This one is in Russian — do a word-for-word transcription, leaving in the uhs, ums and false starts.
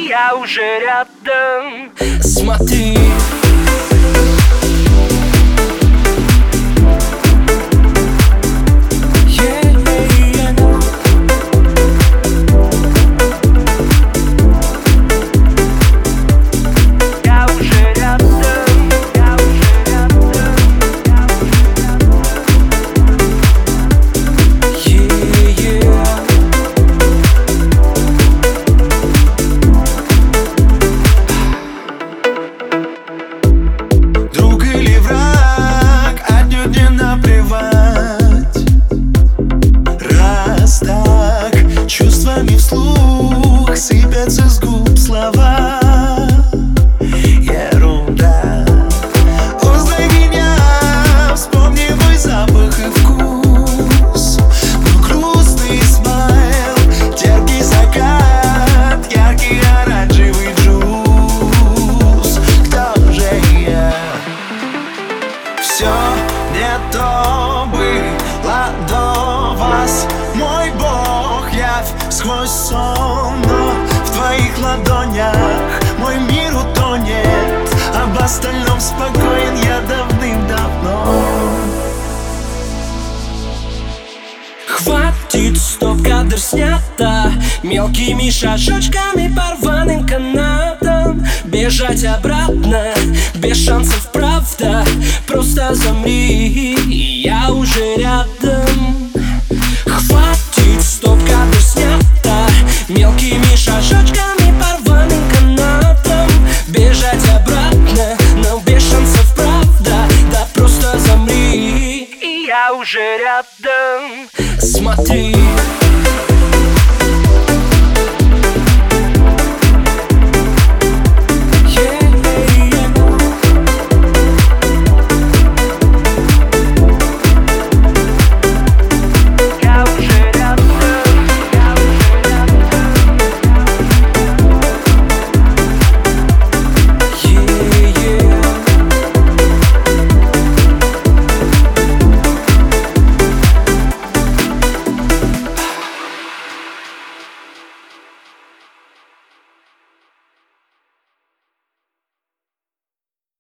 я уже рядом. Смотри. Чувствами вслух сыпятся с губ слова. Ерунда. Узнай меня, вспомни мой запах и вкус. Мой грустный смайл, терпкий закат, яркий оранжевый джуз. Кто же я? Все не то было до вас, мой бог, явь сквозь сон. Но в твоих ладонях мой мир утонет. Об остальном спокоен я давным-давно. Хватит, стоп, кадр снято. Мелкими шажочками по рваным канатам бежать обратно, без шансов, правда. Просто замри, я уже рядом. Хватит, стоп, кадр снято. Мелкими